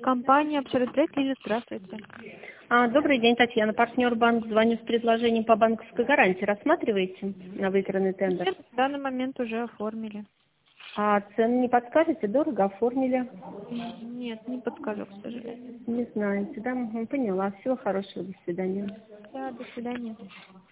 компания Absolute Trade. Здравствуйте. Добрый день, Татьяна, партнер банк. Звоню с предложением по банковской гарантии. Рассматриваете на выигранный тендер? Нет, в данный момент уже оформили. А цены не подскажете? Дорого оформили? Нет, не подскажу, к сожалению. Не знаете, да? Поняла. Всего хорошего. До свидания. Да, до свидания.